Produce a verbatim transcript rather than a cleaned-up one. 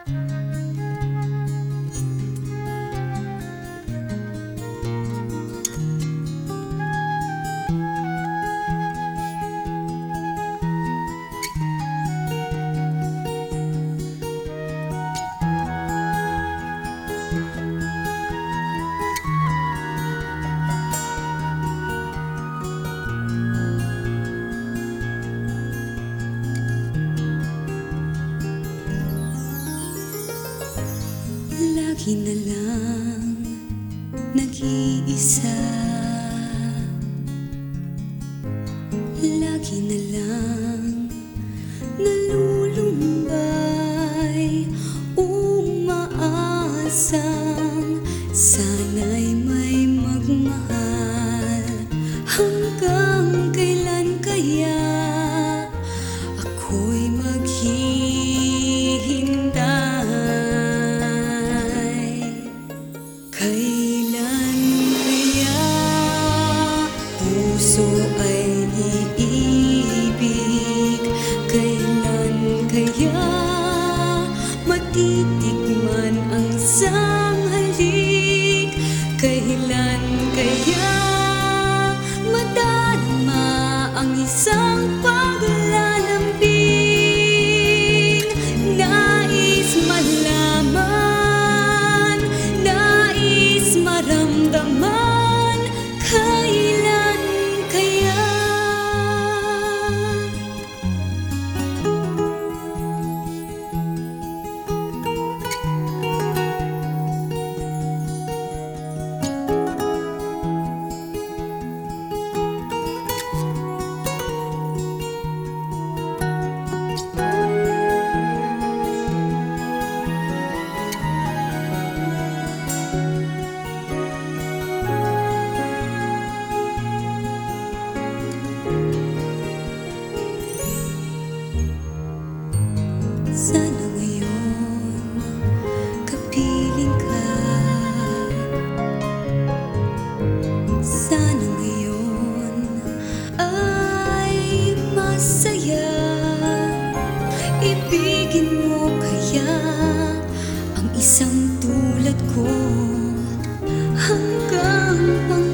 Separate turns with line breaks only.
Lagi na lang nag-iisa, lagi na lang nalulumbay, umaasang sana'y may magmahal. Hanggang kailan kaya ako'y maghihintay? Kailan kaya puso ay iibig? Kailan kaya matitikman ang isang halik? Kailan kaya madarama ang isang paglalambing? Nais malaman, nais maramdaman, kailan kaya? Sana ngayon kapiling ka, sana ngayon ay masaya. Ibigin mo kaya ang isang tulad ko hanggang pang